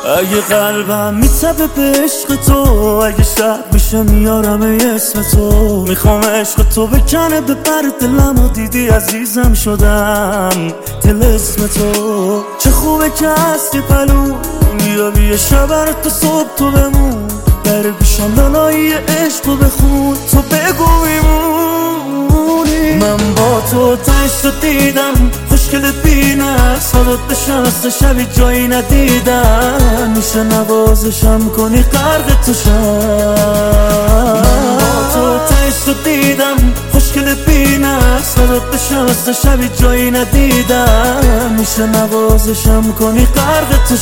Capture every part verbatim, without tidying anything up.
اگه قلبم میتبه به عشق تو، اگه شب میشه میارم اسم تو. میخوام عشق تو بکنه به پر دلمو، دیدی عزیزم شدم دل اسم تو. چه خوبه که هستی پلو، بیا بیا شبر تو صبح تو بمون. در گوشم دانایی عشق رو بخون، تو بگو میمونی. من با تو تشت رو دیدم، خوشگلت بینه سادت بشست شبی جایی ندیدم. میشه نوازشم کنی غرق تو شم. من با تو تشت رو دیدم، خوشگلت بینه سادت بشست شبی جایی ندیدم. میشه نوازشم کنی غرق تو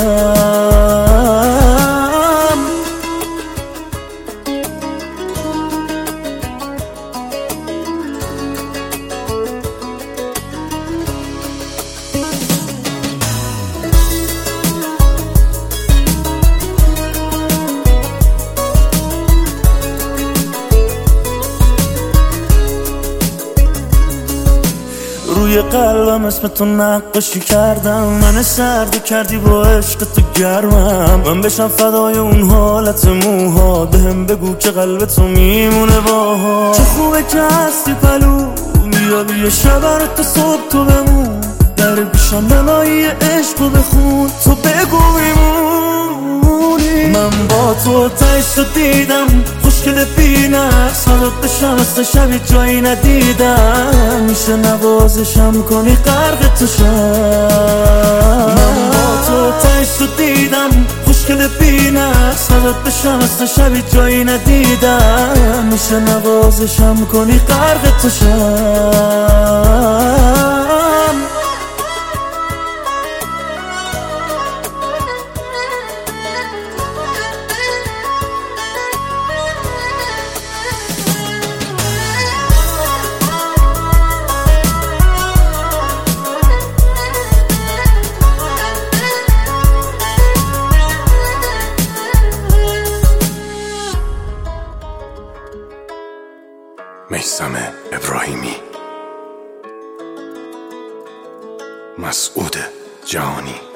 شم. روی قلبم اسم تو نقاشی کردم، من سردی کردی با عشق تو گرمم. من بشم فدای اون حالت موها، بهم بگو که قلب تو میمونه باها. چه خوبه که هستی پلو، بیا بیا شبر تو صبح تو بمون. در گوشم دلایی عشق رو بخون، تو بگو میمونی. من با تو تشت رو دیدم، خوشگل بینه سادت بشم است شبی جایی ندیدم. میشه نوازشم کنی غرق تو شم. من با تو تشت رو دیدم، خوشگل بینه سادت بشم است شبی جایی ندیدم. میشه نوازشم کنی غرق تو شم. میثم ابراهیمی، مسعود جهانی.